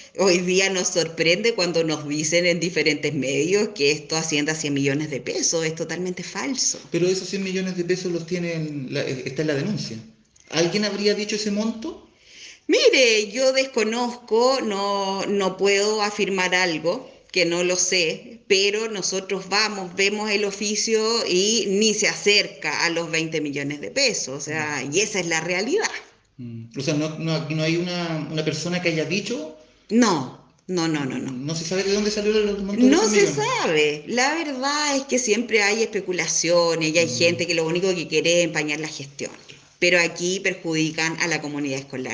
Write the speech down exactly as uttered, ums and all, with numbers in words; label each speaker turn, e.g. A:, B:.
A: hoy día nos sorprende cuando nos dicen en diferentes medios que esto asciende a cien millones de pesos. Es totalmente falso.
B: Pero esos cien millones de pesos los tienen, la- está en la denuncia. ¿Alguien habría dicho ese monto?
A: Mire, yo desconozco, no, no puedo afirmar algo que no lo sé, pero nosotros vamos, vemos el oficio y ni se acerca a los veinte millones de pesos, o sea, y esa es la realidad.
B: Mm. O sea, no, no, aquí no hay una, una persona que haya dicho,
A: No, no, no, no, no.
B: mm, no se sabe de dónde salió el monto de los
A: No
B: cien
A: se
B: millones.
A: sabe. La verdad es que siempre hay especulaciones y hay
B: Mm.
A: gente que lo único que quiere es empañar la gestión. Pero aquí perjudican a la comunidad escolar.